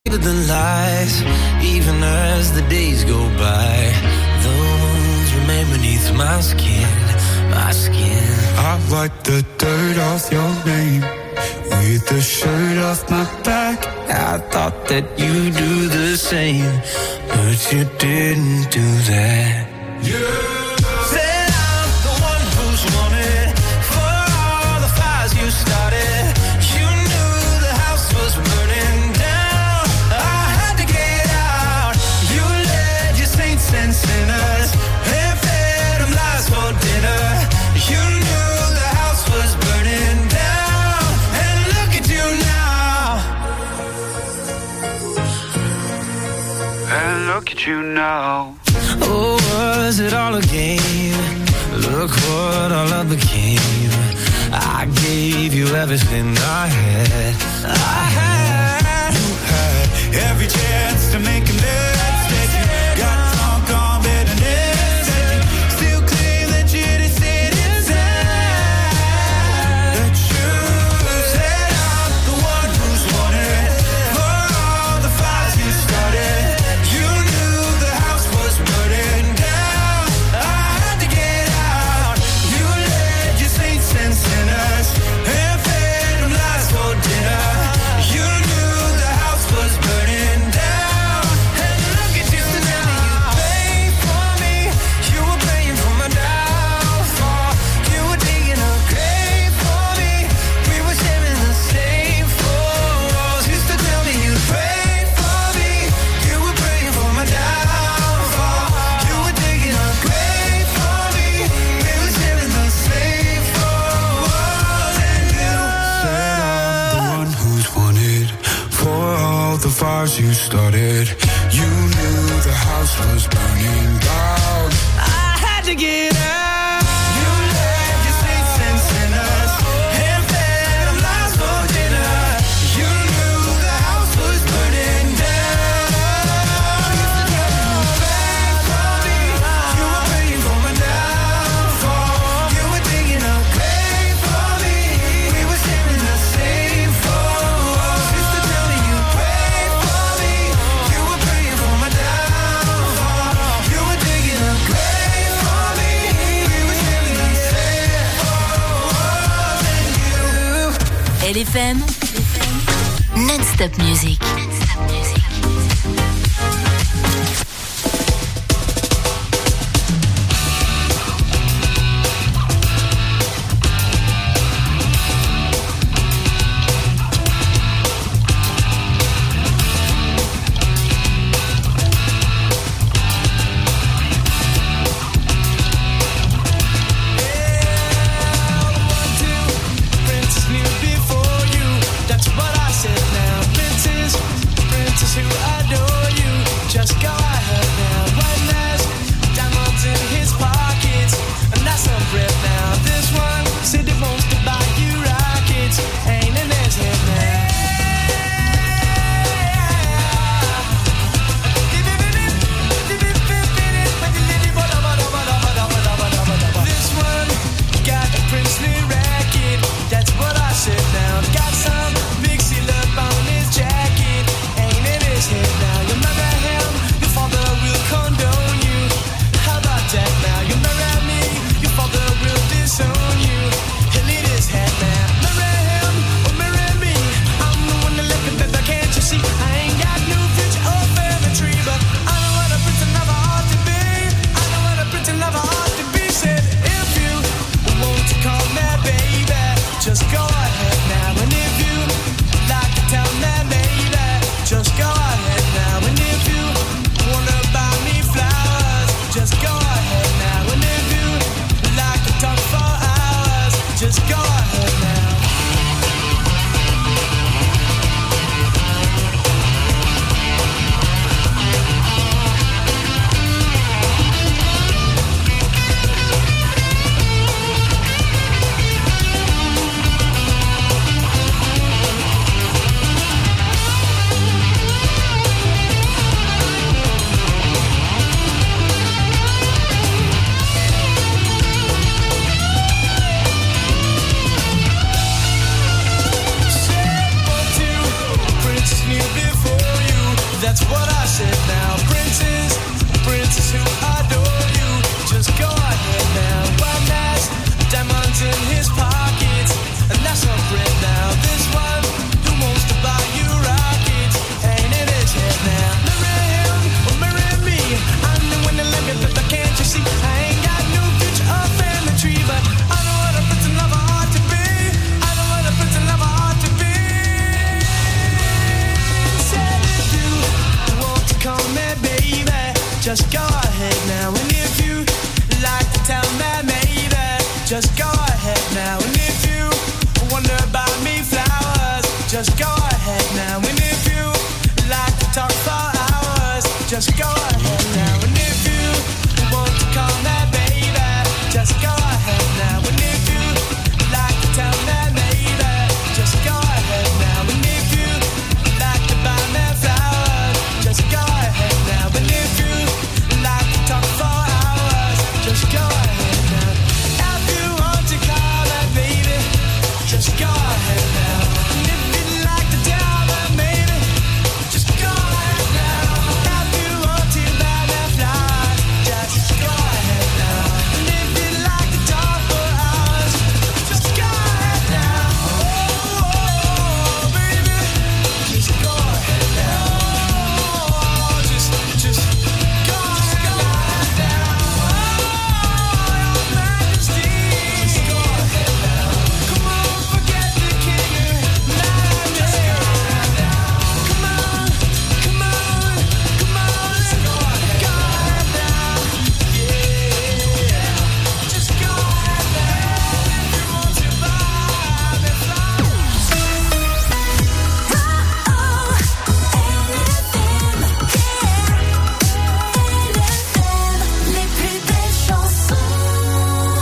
The lies, even as the days go by, those remain beneath my skin, my skin. I wipe the dirt off your name with the shirt off my back. I thought that you'd do the same, but you didn't do that. Yeah. Look at you now. Oh, was it all a game? Look what all I became. I gave you everything I had. You had every chance to make a mistake. You got drunk on bitterness, and you still claim that you didn't sit inside. The truth said I'm the one who's wanted for all the fires you started. Fires you started, you knew the house was burning down. I had to get out. You led your saints and sinners and fed them lies for dinner. You knew the house was burning down. You used to tell me you prayed for me. You were praying for my downfall. You were digging a grave for me. We were sharing the same four walls. You used to tell me you prayed. LFM, non-stop music. Who adore you, just go ahead. just go ahead now. And if you like to tell me, maybe, just go ahead now. And if you wonder about me, flowers, just go ahead now. And if you like to talk for hours, just go ahead now. And if you want to call me baby, just go ahead now. And if you like to tell me, maybe, just go ahead now. And if you like to buy me flowers, just go ahead now. And if you like to talk for hours, just go ahead now. If you want to call me baby, just go ahead now. And if you'd like to tell me maybe, just go ahead now. If you want to buy me flowers, just go ahead now. And if you'd like to talk for hours, just go ahead now. Oh, baby, just go ahead now. Just go ahead now. Oh, your Majesty, just go ahead now. Come on, forget the king and majesty. Come on, come on, come on, let's go ahead now. Yeah, just go ahead now. If you want to buy me flowers. Les plus belles chansons.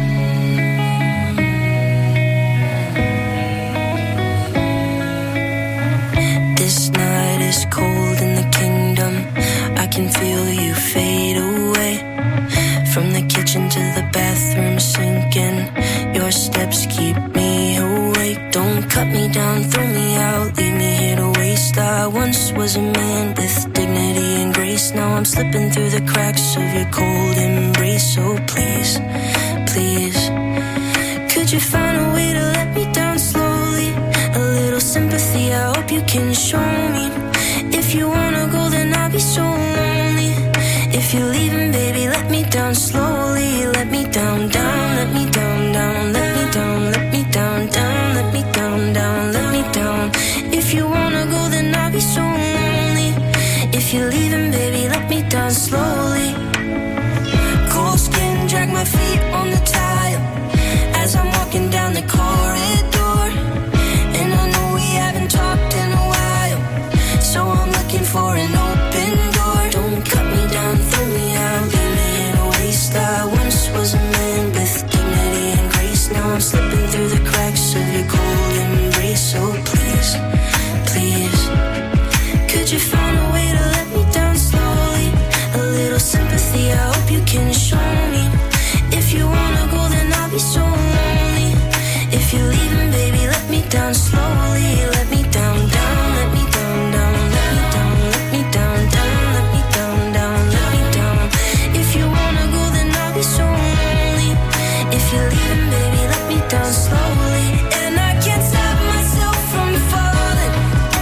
This night is cold in the kingdom. I can feel you fade away. From the kitchen to the bathroom sinking. Your steps keep me awake. Don't cut me down, throw me out, leave me here to waste. I once was a man with dignity and grace. Now I'm slipping through the cracks of your cold embrace. So please, please, could you find a way to let me down slowly? A little sympathy, I hope you can show me. If you wanna go, then I'll be so lonely. If you're leaving, baby, let me down slowly. Let me down, down, let me down, down, let me down, let me down, down, let me down, down, let me down. If you wanna go, then I'll be so lonely. If you're leaving, baby, let me down slowly. Cold skin, drag my feet on the tile as I'm walking down the corridor. And I know we haven't talked in a while, so I'm looking for an open door. Don't cut me down, throw me out, leave me in a waste. I once was a man with dignity and grace. Now I'm slipping through the cracks of your cold embrace. So please, please, could you find a way to let me down slowly? A little sympathy, I hope you can show me. If you wanna go, then I'll be so lonely. If you're leaving, baby, let me down slowly. Let me down, down, let me down, down, let me down, let me down, down, let me down, down, let me down. If you wanna go, then I'll be so lonely. If you're leaving, baby, let me down slowly. And I can't stop myself from falling.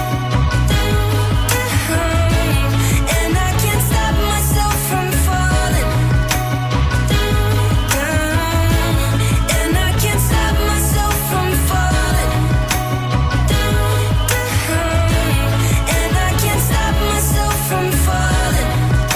And I can't stop myself from falling. And I can't stop myself from falling. And I can't stop myself from falling.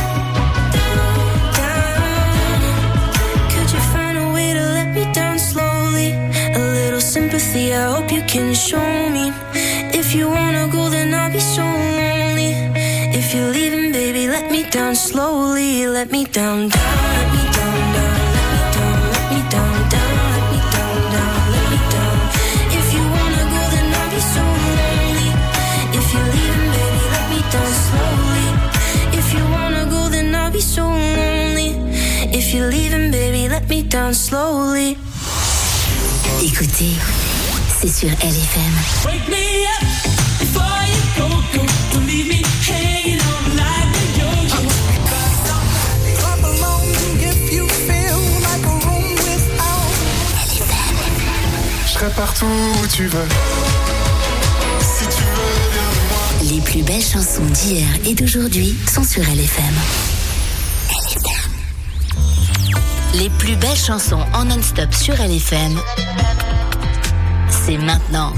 Could you find a way to let me down slowly? A little sympathy, I hope you can show me. If you wanna go, then I'll be so lonely. If you're leaving, baby, let me down slowly. Let me down, down, let me down, down, let me down, let me down, down, let me down, down, let me down. If you wanna go, then I'll be so lonely. If you're leaving, baby, let me down slowly. If you wanna go, then I'll be so lonely. If you're leaving, baby, let me down slowly. Écoutez, c'est sur LFM. Wake me up before you go. Don't leave me hanging on like a yo-yo. Clap along if you feel like a room without. Je serai partout où tu veux. Si tu veux, viens de moi. Les plus belles chansons d'hier et d'aujourd'hui sont sur LFM. Les plus belles chansons en non-stop sur LFM, c'est maintenant.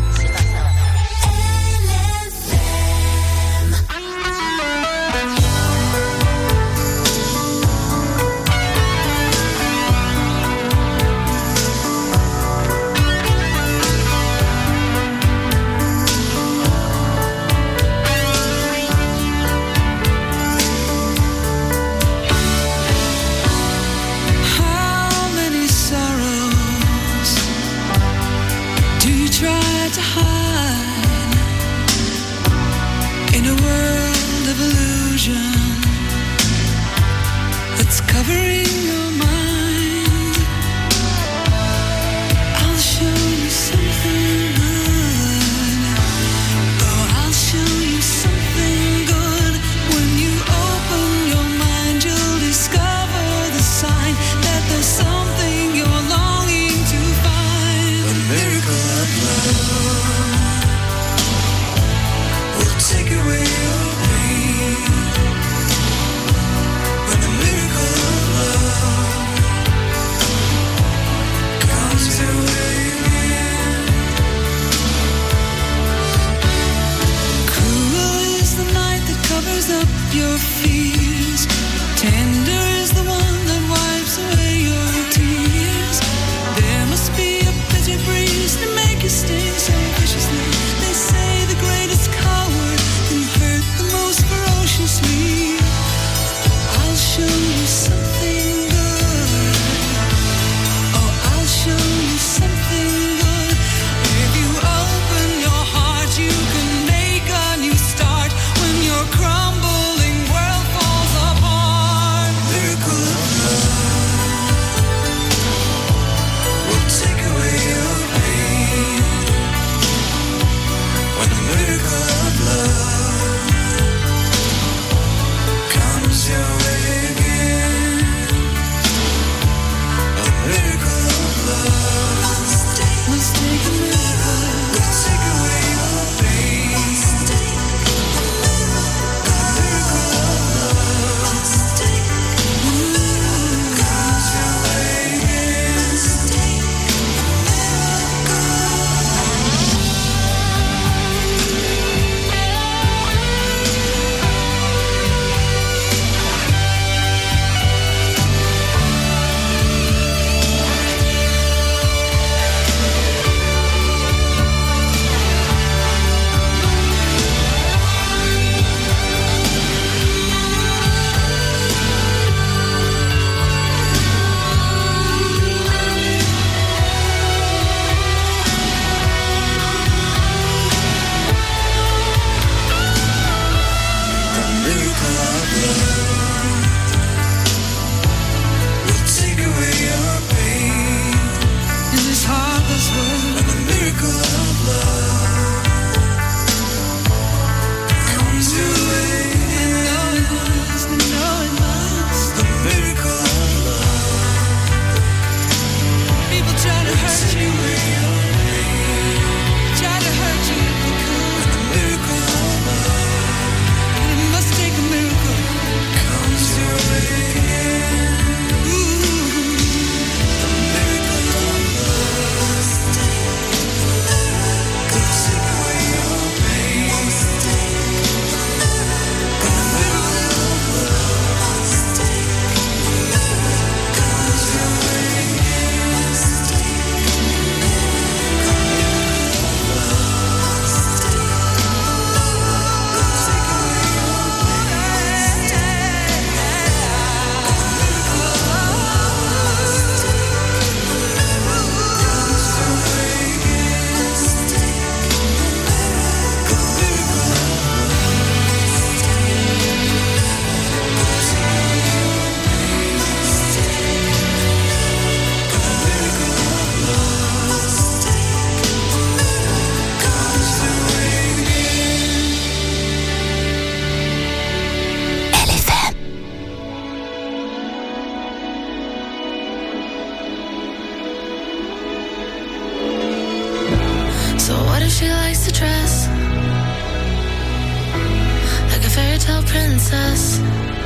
princess.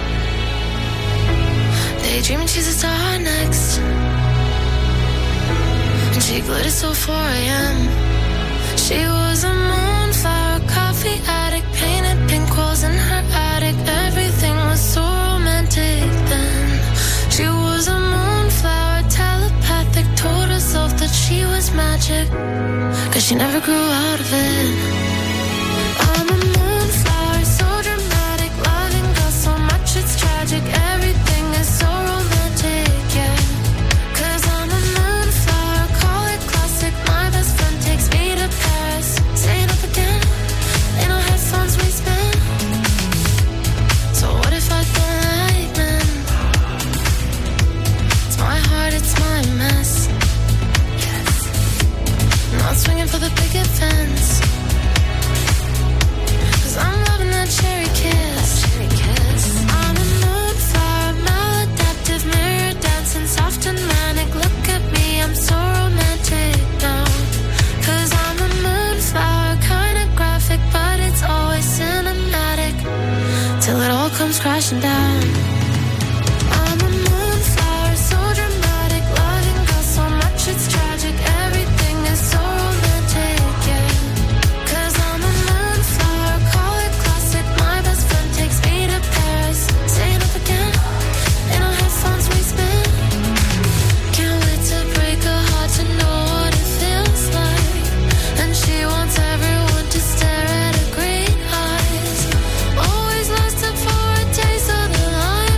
Daydreaming she's a star next. And she glittered so 4 a.m. She was a moonflower, coffee addict, painted pink walls in her attic. Everything was so romantic then. She was a moonflower, telepathic, told herself that she was magic, 'cause she never grew out of it. I'm a moonflower, so dramatic, loving girl so much it's tragic. Everything is so romantic, yeah. 'Cause I'm a moonflower, call it classic. My best friend takes me to Paris. Say it up again, in our headphones we spin. So what if I don't like men? It's my heart, it's my mess. Yes. Not swinging for the picket fence. 'Cause I'm loving that cherry kiss. I'm a moonflower, maladaptive, mirror dancing, soft and manic. Look at me, I'm so romantic now. 'Cause I'm a moonflower, kinda graphic, but it's always cinematic, till it all comes crashing down. I'm a moonflower, so dramatic, loving girl so much it's tragic. Everything is so romantic, yeah. 'Cause I'm a moonflower, call it classic. My best friend takes me to Paris. Say it up again, in our headphones we spin. Can't wait to break her heart to know what it feels like. And she wants everyone to stare at her green eyes. Always lusted for a taste of the light.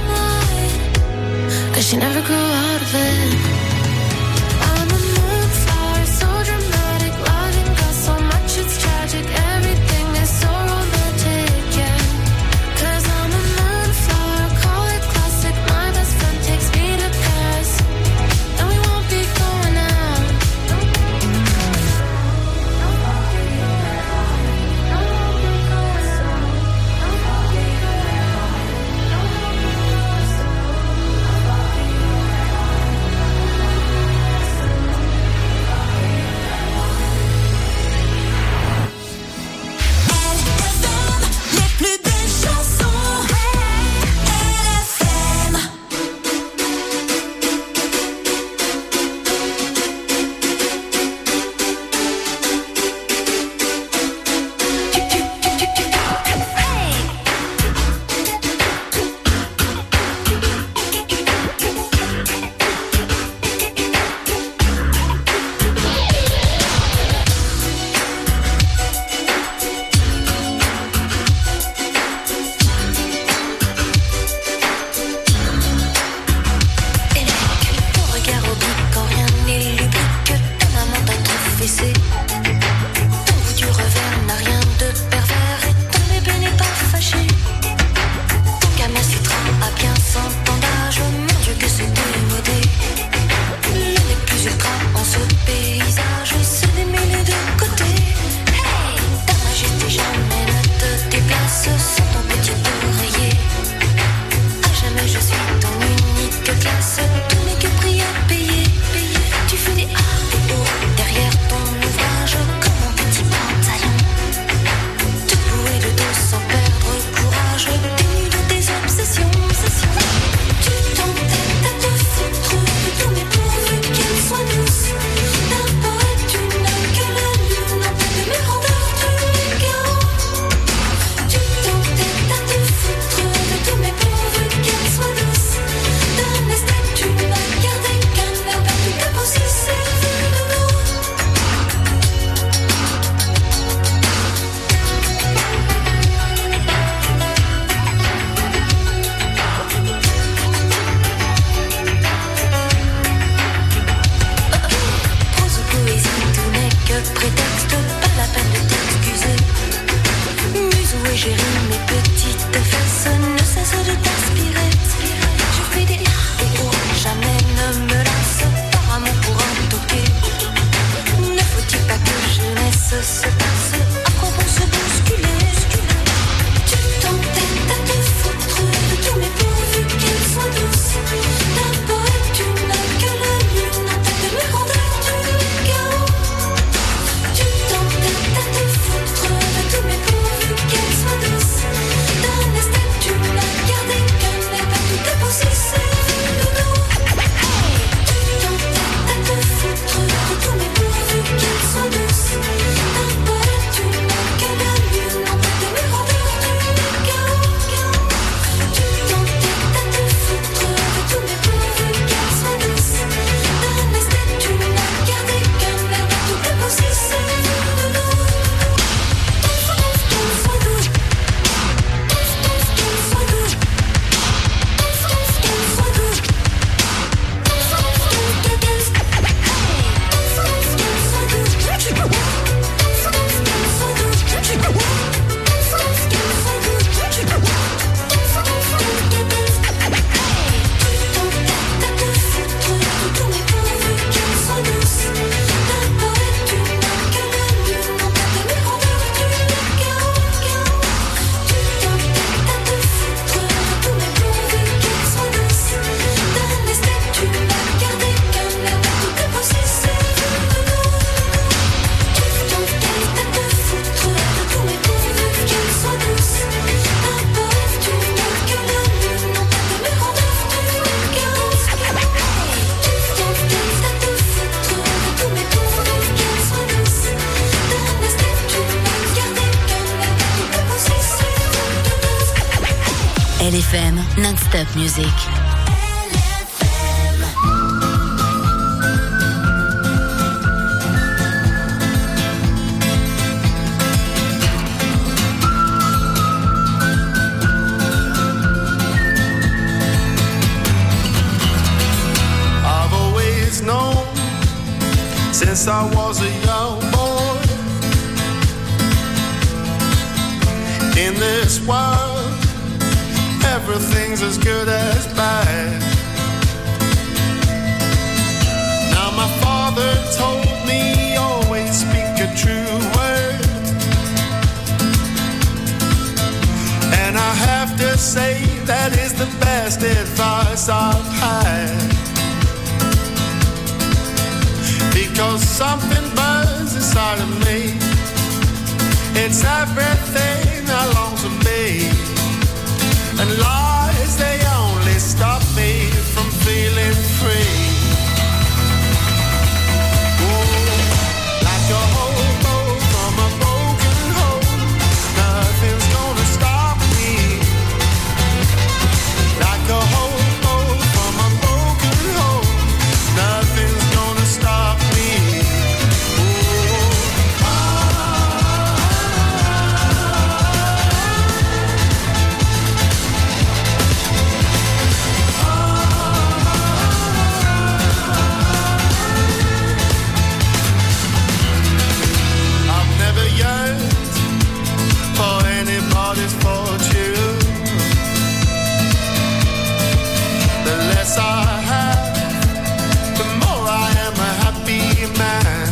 LFM, non-stop music. I've always known since I was a young boy in this world everything's as good as bad. Now my father told me always speak a true word, and I have to say that is the best advice I've had. Because something burns inside of me, it's everything I long to be. And lies, they only stop me from feeling free. Ooh, like a hobo from a broken home, nothing's gonna stop me. Like a hobo from a broken home, nothing's gonna stop me. For anybody's fortune, the less I have, the more I am a happy man.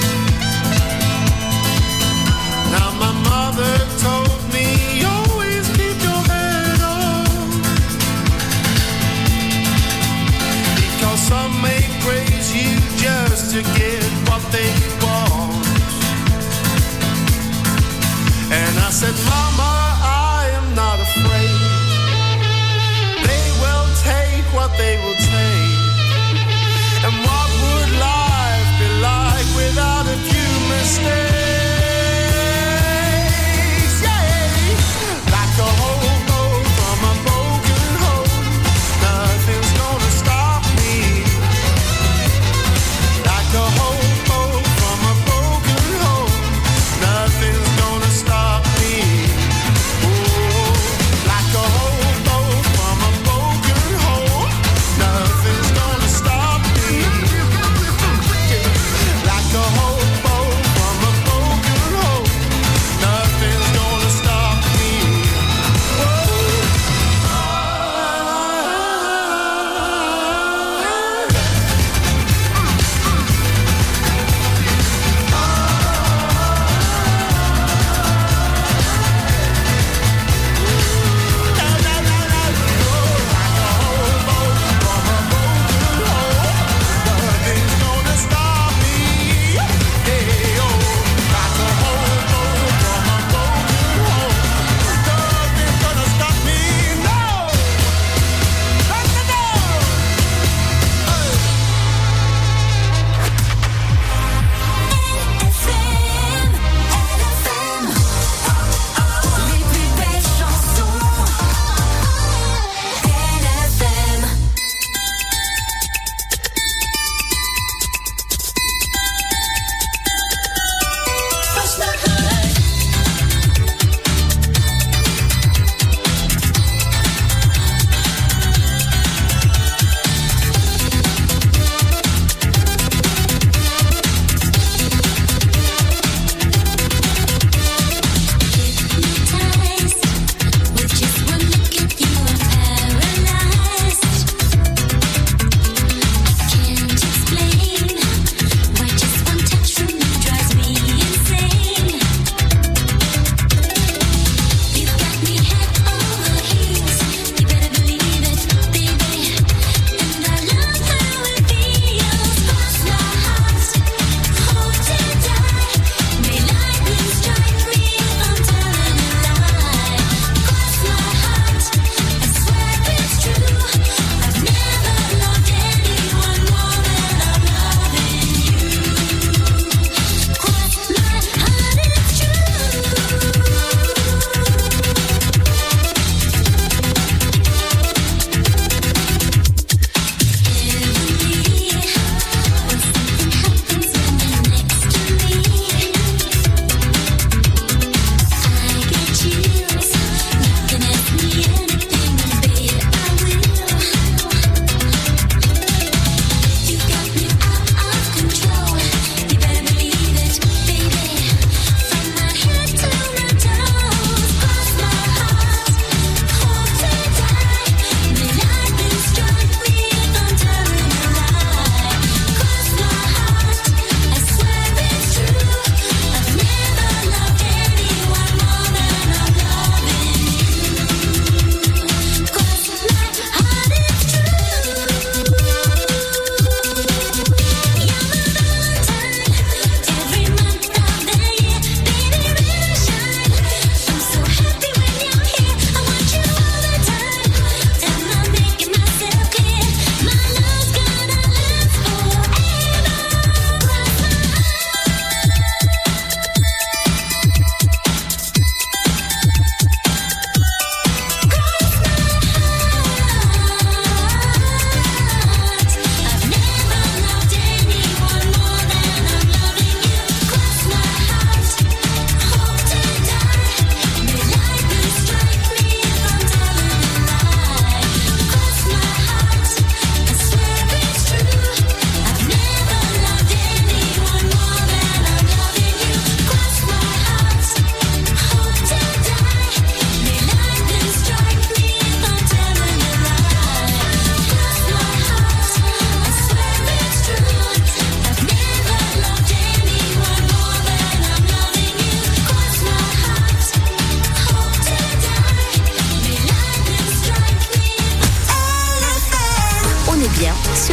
Now my mother told me always keep your head on, because some may praise you just to get what they want. And I said, Mama, I am not afraid. They will take what they will take. And what would life be like without a few mistakes? Yeah, like a hobo from a broken home, nothing's gonna stop me. Like a hobo from a broken home, nothing's gonna stop me.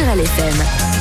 sur LFM.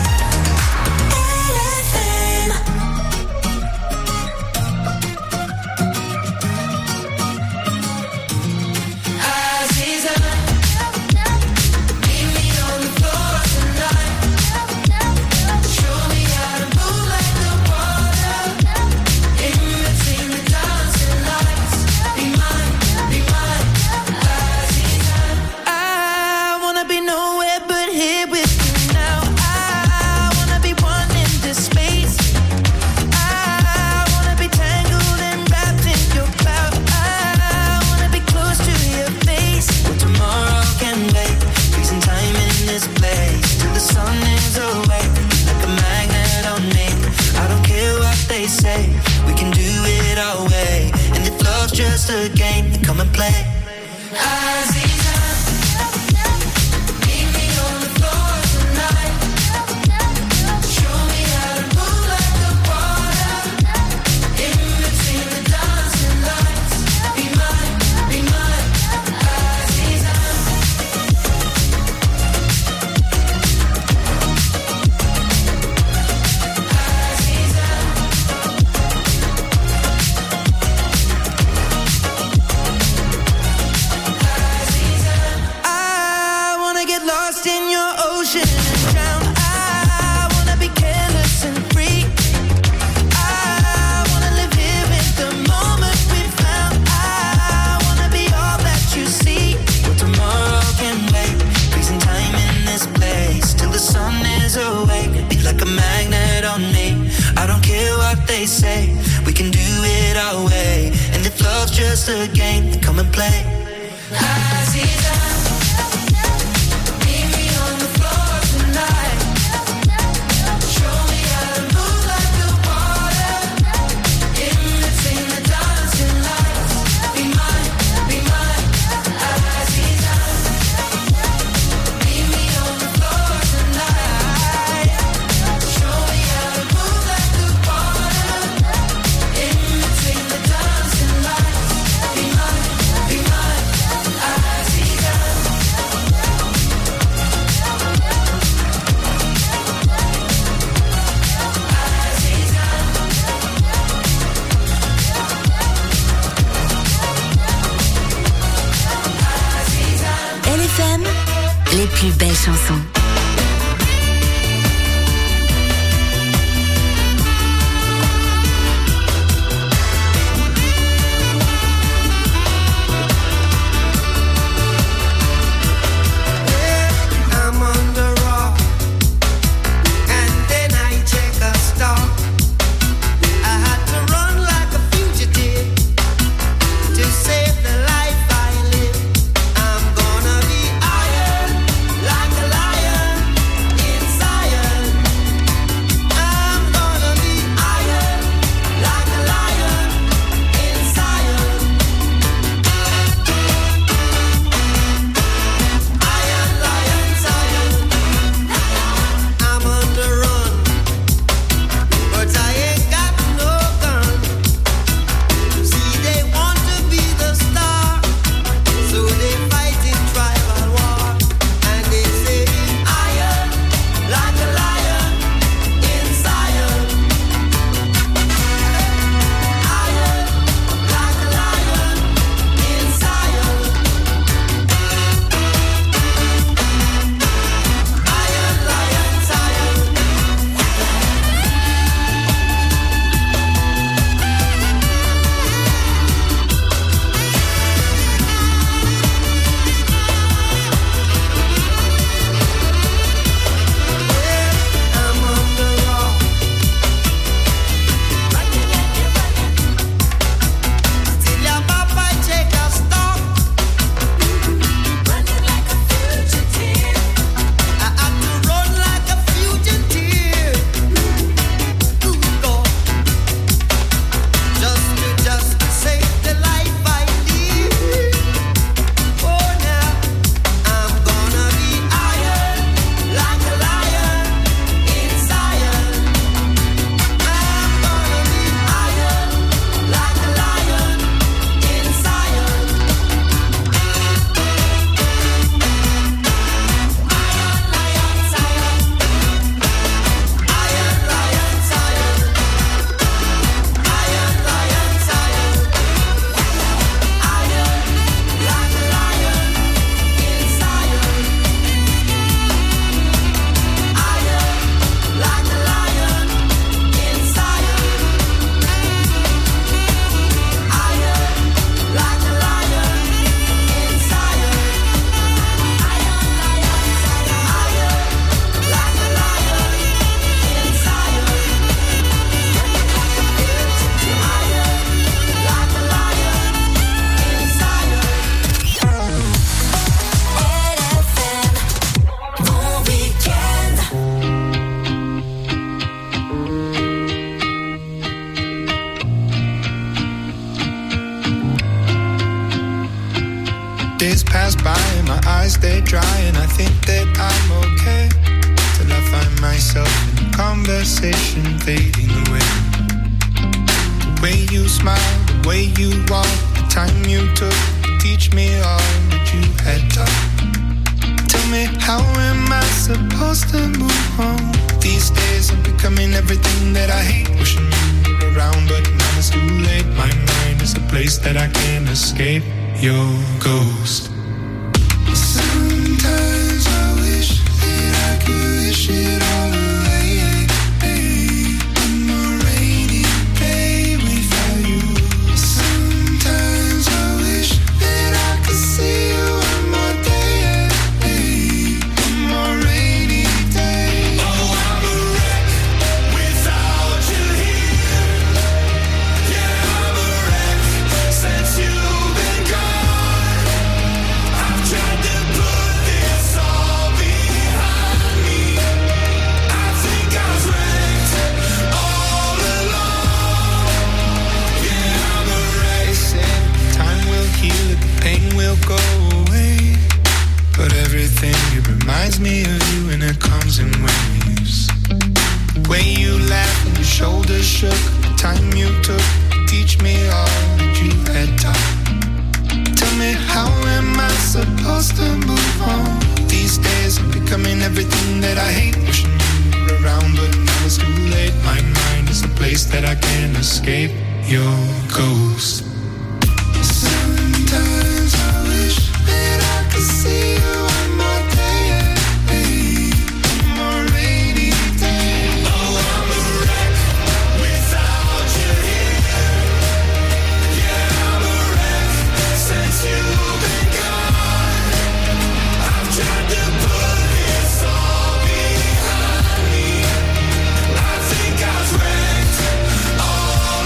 Just a game, come and play. Say we can do it our way, and if love's just a game, then come and play. Les plus belles chansons. Like a lion. Days pass by and my eyes they dry, and I think that I'm okay till I find myself in a conversation fading away. The way you smile, the way you walk, the time you took to teach me all that you had taught. Tell me, how am I supposed to move on? These days I'm becoming everything that I hate. Wishing you were around, but now it's too late. My mind is a place that I can't escape. Your ghost. Sometimes I wish that I could wish it all away. One more rainy day without you. Sometimes I wish that I could see you one more day. One more rainy day. Oh, I'm a wreck without you here. Yeah, I'm a wreck since you've been gone. I've tried to put this all behind me. I think I was wrecked all along. Yeah, I'm a wreck. They said time will heal it, the pain will go away. But everything, it reminds me of you, and it comes in waves. The way you laughed and your shoulders shook, the time you took to teach me all that you had taught. Tell me, how am I supposed to move on? These days I'm becoming everything that I hate. Wishing you were around, but now it's too late. My mind is a place that I can't escape. Your ghost. Sometimes I wish that I could see you one more day. One more rainy day. Oh, I'm a wreck without you here. Yeah, I'm a wreck since you've been gone. I've tried to put this all behind me. I think I was wrecked all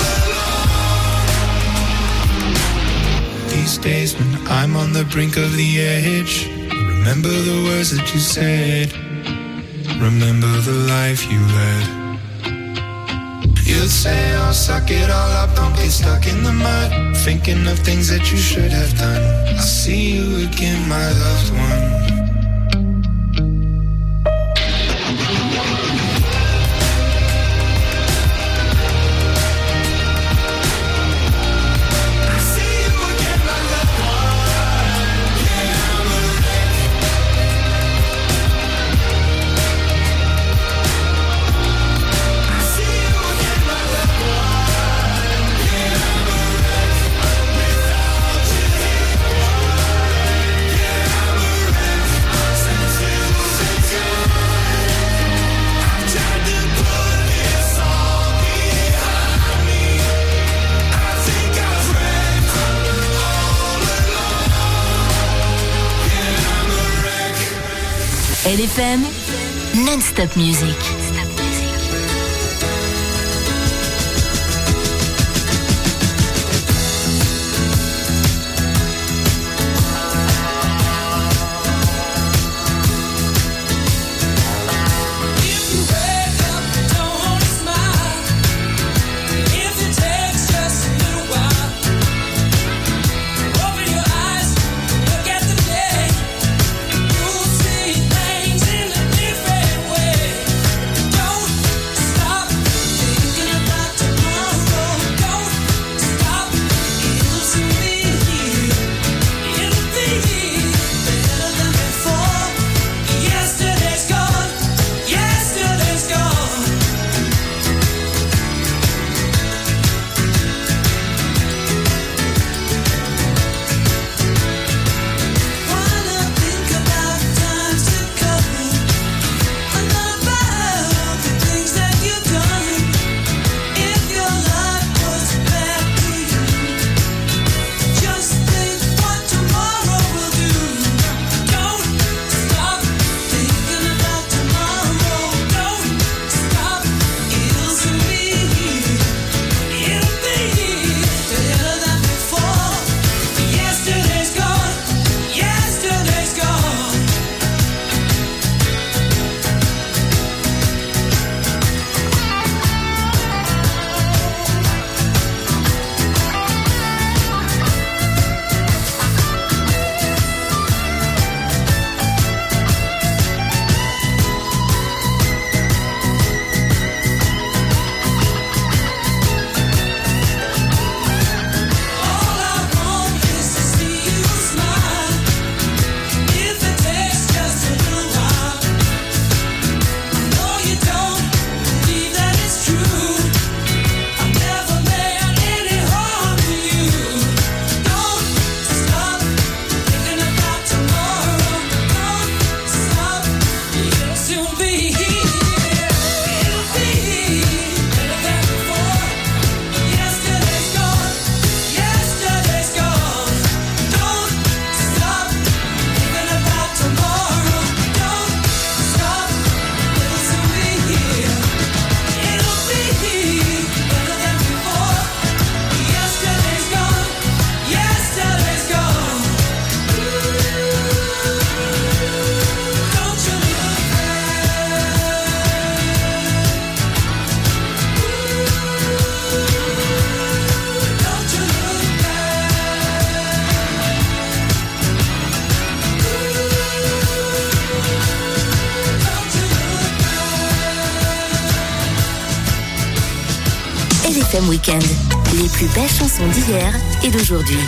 along. These days when I'm on the brink of the edge, remember the words that you said. Remember the life you led. You'd say, oh, suck it all up, don't get stuck in the mud, thinking of things that you should have done. I'll see you again, my loved one. LFM, non-stop music. You'll see things in a different way. LFM Weekend. Les plus belles chansons d'hier et d'aujourd'hui.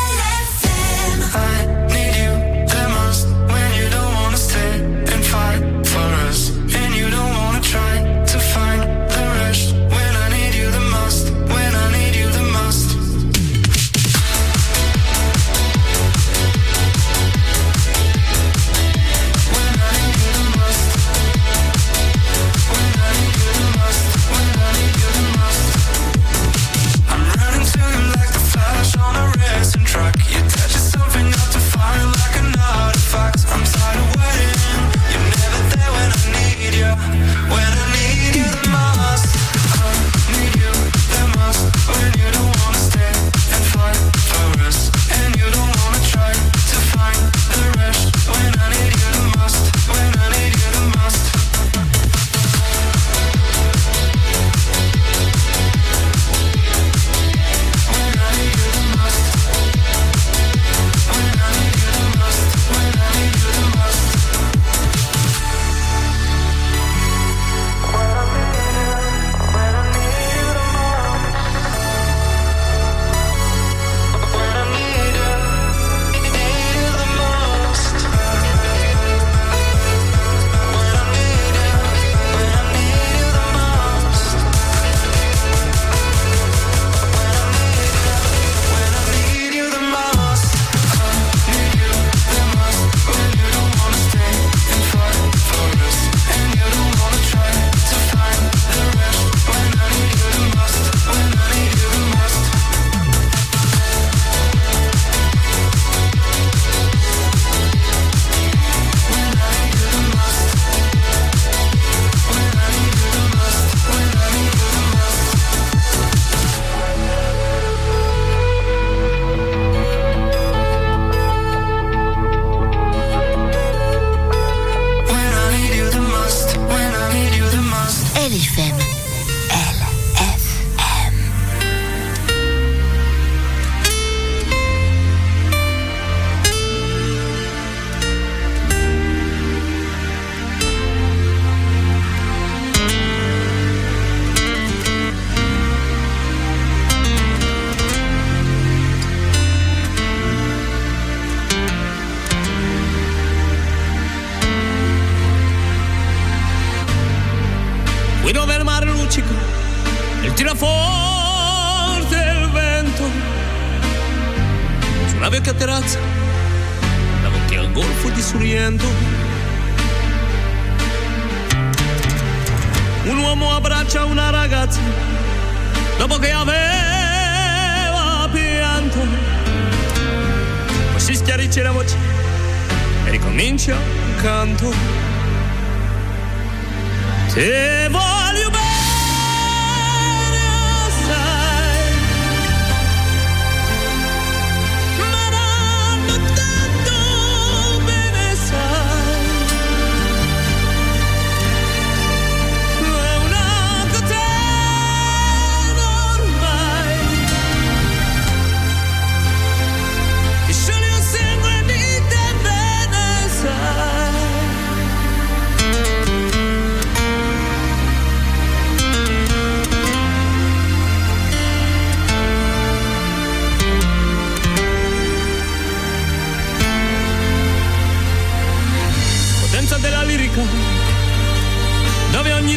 Dove ogni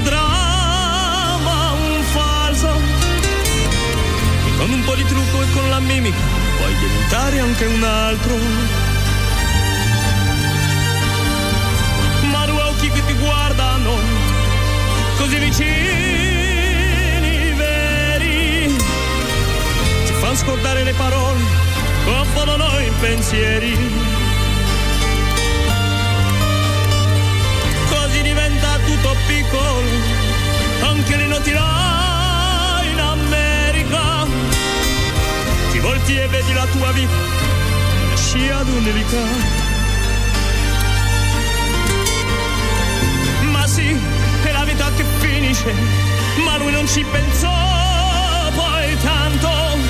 dramma un falso, e con un po' di trucco e con la mimica puoi diventare anche un altro. Ma due occhi che ti guardano così vicini, veri, ti fanno scordare le parole, confondono i pensieri. Diventa tutto piccolo, anche le noti là in America. Ti volti e vedi la tua vita, una scia d'un'elica. Ma sì, è la vita che finisce, ma lui non ci pensò poi tanto.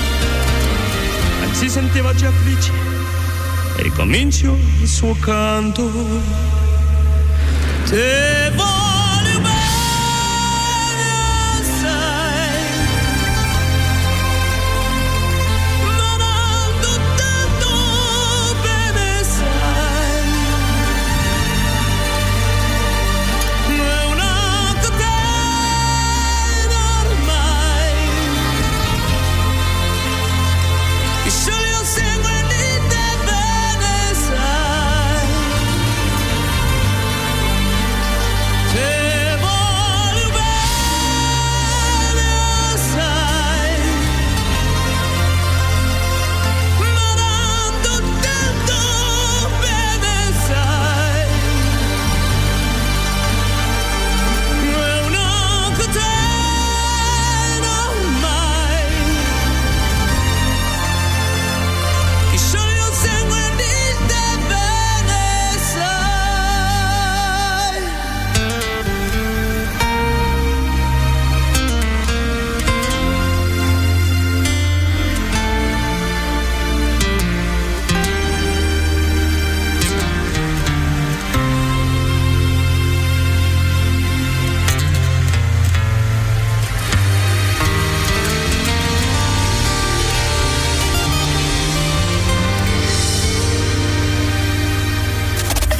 Anzi sentiva già felice e ricominciò il suo canto. Te voglio bene assai,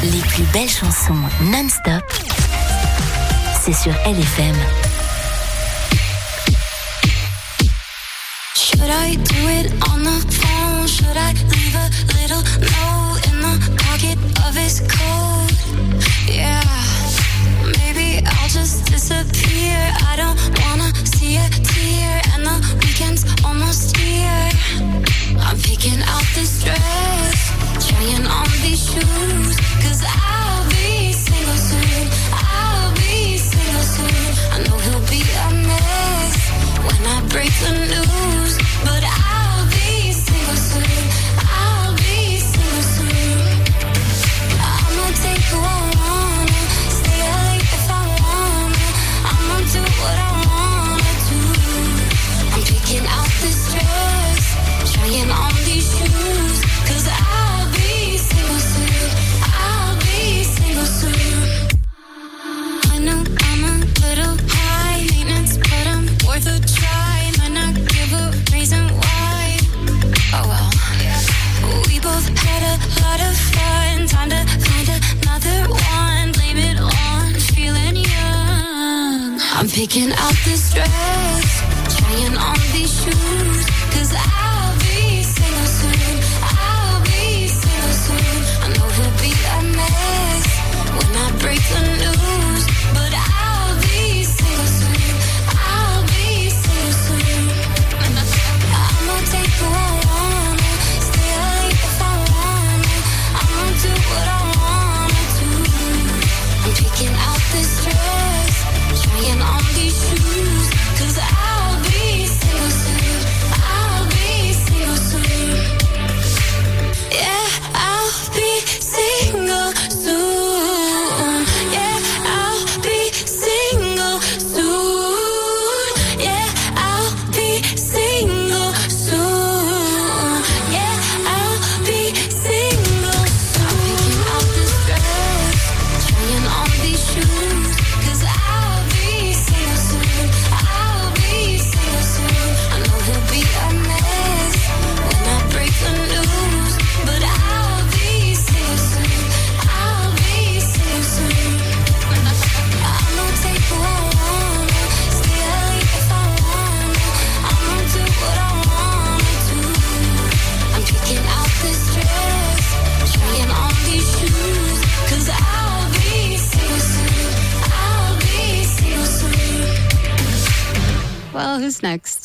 Les plus belles chansons non-stop, c'est sur LFM. Should I do it on the phone? Should I leave a little note in the pocket of his coat? Yeah, maybe I'll just disappear. I don't wanna see a tear, and the weekend's almost here. I'm picking out this dress, trying on these shoes, 'cause I'll be single soon. I'll be single soon. I know he'll be a mess when I break the news, but I'll be single soon. I'll be single soon. I'ma take who I wanna, stay late if I wanna. I'ma do what I wanna do. I'm picking out this dress, trying on these shoes, 'cause I'll be single soon. I'll be single soon. I know I'm a little high maintenance, but I'm worth a try. Might not give a reason why. Oh well. We both had a lot of fun. Time to find another one. Blame it on feeling young. I'm picking out this dress, trying on these shoes, 'cause I'll be single soon. I'll be single soon. I know he'll be a mess when I break the news, but I'll be single soon. I'll be single soon. I'ma take who I wanna, stay late if I wanna. I'ma do what I wanna do. I'm picking out this dress, trying on these shoes, 'cause I'll be single soon. I'll be single soon. Yeah, I'll be single soon. Yeah, I'll be single soon. Yeah, I'll be single soon. Yeah, I'll be single soon. I'm picking out this dress, trying on these shoes, 'cause I'll be single soon. I'll be single soon. I know he'll be a mess when I break the news, but I'll be single soon. I'll be single soon. I'ma take who I wanna, stay late if I wanna. I'ma do what I wanna do. I'm picking out this dress, trying on these shoes, 'cause I'll be single soon. I'll be single soon. Well, who's next?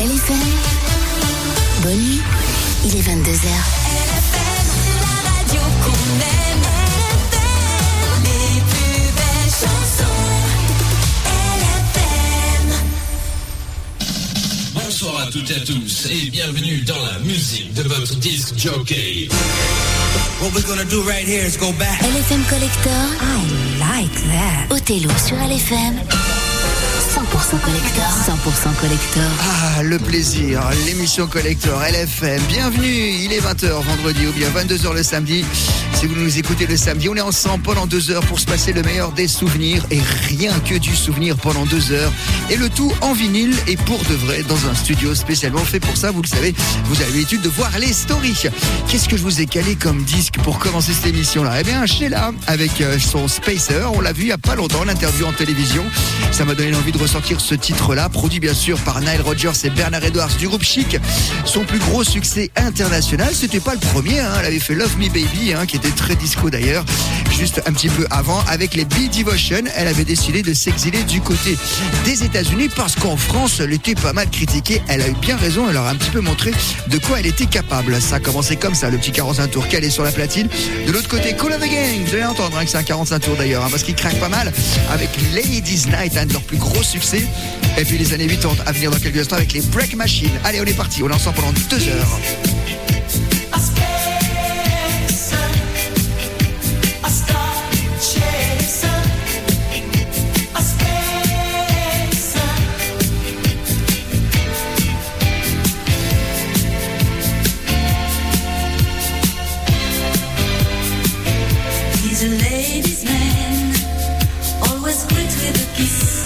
LFM. Bonne nuit, il est 22h. LFM, la radio qu'on aime. LFM, les plus belles chansons. LFM. Bonsoir à toutes et à tous et bienvenue dans la musique de votre disque jockey. What we're gonna do right here is go back. LFM Collector. I like that. Othello sur LFM. 100% collector. 100% collector. Ah, le plaisir, l'émission Collector LFM. Bienvenue, il est 20h vendredi ou bien 22h le samedi. Si vous nous écoutez le samedi, on est ensemble pendant 2 heures pour se passer le meilleur des souvenirs et rien que du souvenir pendant 2 heures. Et le tout en vinyle et pour de vrai dans un studio spécialement fait pour ça. Vous le savez, vous avez l'habitude de voir les stories. Qu'est-ce que je vous ai calé comme disque pour commencer cette émission-là? Eh bien, Sheila avec son Spacer. On l'a vu il n'y a pas longtemps, l'interview en télévision. Ça m'a donné envie de ressortir ce titre-là, produit bien sûr par Nile Rodgers et Bernard Edwards du groupe Chic. Son plus gros succès international, c'était pas le premier, hein. Elle avait fait Love Me Baby, hein, qui était très disco d'ailleurs, juste un petit peu avant, avec les B-Devotion. Elle avait décidé de s'exiler du côté des États-Unis parce qu'en France, elle était pas mal critiquée. Elle a eu bien raison, elle leur a un petit peu montré de quoi elle était capable. Ça a commencé comme ça, le petit 45 tours calé sur la platine. De l'autre côté, Cool of the Gang, vous allez entendre hein, que c'est un 45 tours d'ailleurs, hein, parce qu'il craque pas mal avec Ladies Night, un de leurs plus gros succès. Et puis les années 80 à venir dans quelques instants avec les Break Machine. Allez, on est parti, on est ensemble pendant 2 heures. He's a ladies' man, always greet with a kiss.